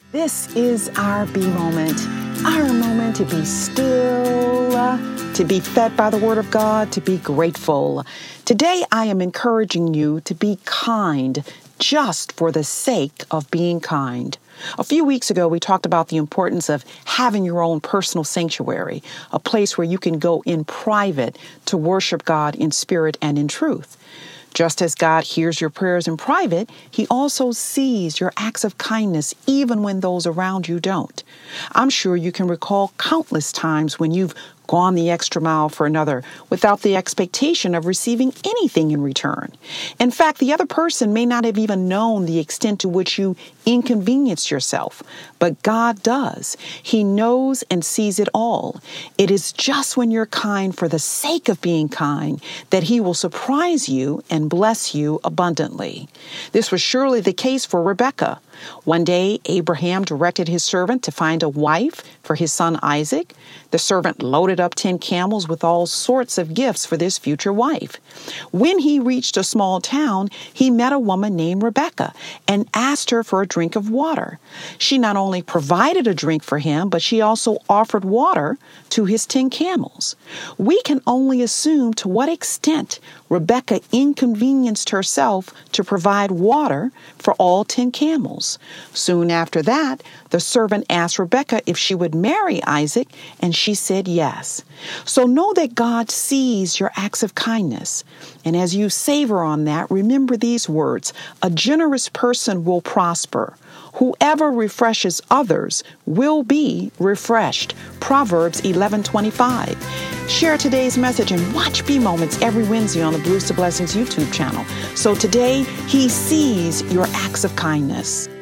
This is our B moment, our moment to be still, to be fed by the Word of God, to be grateful. Today, I am encouraging you to be kind just for the sake of being kind. A few weeks ago, we talked about the importance of having your own personal sanctuary, a place where you can go in private to worship God in spirit and in truth. Just as God hears your prayers in private, He also sees your acts of kindness even when those around you don't. I'm sure you can recall countless times when you've gone the extra mile for another without the expectation of receiving anything in return. In fact, the other person may not have even known the extent to which you inconvenienced yourself, but God does. He knows and sees it all. It is just when you're kind for the sake of being kind that He will surprise you and bless you abundantly. This was surely the case for Rebekah. One day, Abraham directed his servant to find a wife for his son Isaac. The servant loaded up 10 camels with all sorts of gifts for this future wife. When he reached a small town, he met a woman named Rebekah and asked her for a drink of water. She not only provided a drink for him, but she also offered water to his 10 camels. We can only assume to what extent Rebekah inconvenienced herself to provide water for all 10 camels. Soon after that, the servant asked Rebekah if she would marry Isaac, and she said yes. So know that God sees your acts of kindness. And as you savor on that, remember these words: a generous person will prosper. Whoever refreshes others will be refreshed. Proverbs 11:25. Share today's message and watch B Moments every Wednesday on the Blues to Blessings YouTube channel. So today, He sees your acts of kindness.